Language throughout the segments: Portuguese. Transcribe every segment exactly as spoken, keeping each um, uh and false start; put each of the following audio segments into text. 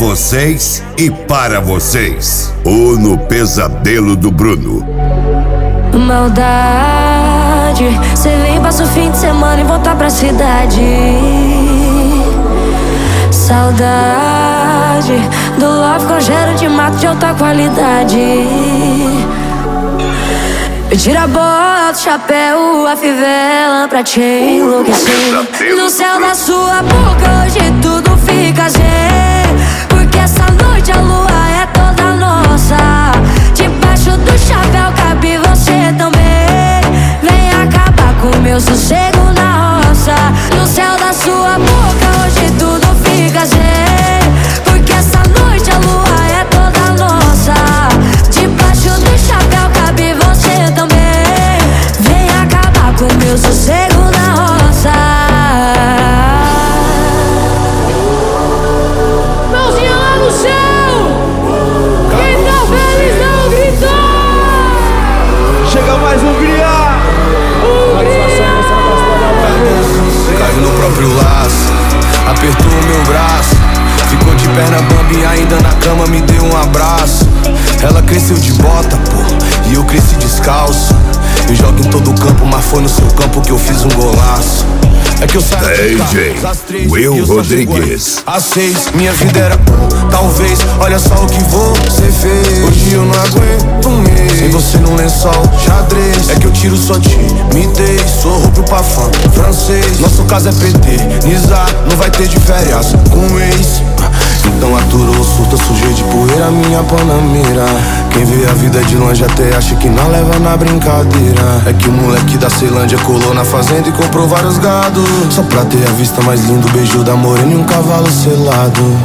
vocês e para vocês. O No Pesadelo do Bruno. Maldade, cê vem, passa o fim de semana e volta pra cidade. Saudade do love com cheiro de mato de alta qualidade. Me tira a bota, o chapéu, a fivela pra te enlouquecer. No céu da sua boca hoje tudo fica zen, porque essa noite a lua é toda nossa. Debaixo do chapéu cabe você também. Vem acabar com meu sossego na roça. No céu da sua boca hoje tudo fica zen, porque essa noite a lua é toda nossa. Debaixo do chapéu cabe você também. Vem acabar com meu sossego na roça. Mãozinha lá no céu, quem tá feliz não grita. Chega mais um criar. Caiu no próprio laço, apertou o meu braço, ficou de perna bamba e ainda na cama me deu um abraço. Ela cresceu de bota, pô, e eu cresci descalço. Eu jogo em todo campo, mas foi no seu campo que eu fiz um golaço. É que eu saio D J Will Rodrigues. às seis, minha vida era um, talvez. Olha só o que você fez. Hoje eu não aguento um mês sem você no lençol, xadrez. É que eu tiro sua timidez, sou roubo pra fã francês. Nosso caso é P T, Nizar, não vai ter de férias com ex. Então aturou, surta, sujei de poeira minha panamera. Quem vê a vida de longe até acha que não leva na brincadeira. É que o moleque da Ceilândia colou na fazenda e comprou vários gados, só pra ter a vista mais linda, o beijo da morena e um cavalo selado.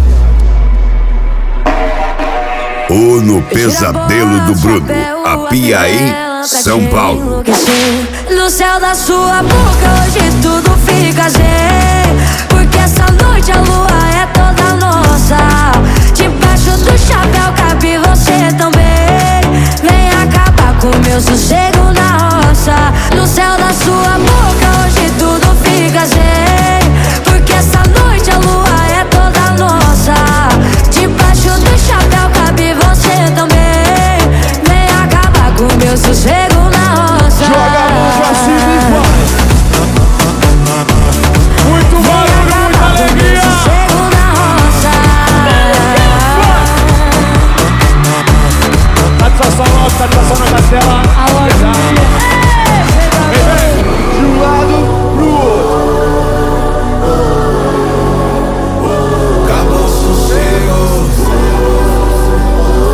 O No Pesadelo do Bruno, a Piaí, São Paulo. No céu da sua boca hoje tudo fica zen, porque essa noite a lua é toda nossa. Debaixo do chapéu cabe você também. Vem acabar com meu sossego na roça. No céu da sua boca hoje tudo fica zen, porque essa noite a lua é toda nossa. Debaixo do chapéu cabe você também. Vem acabar com meu sossego na roça. Joga a mão pra cima e vai. Muito barulho, muita alegria. Sossego na roça. Satisfação alta, satisfação na castela. Alô, De um lado pro outro. Acabou o sossego.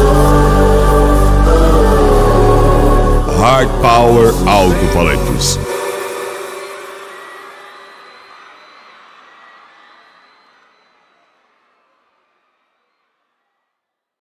Hard Power Alto-Falantes.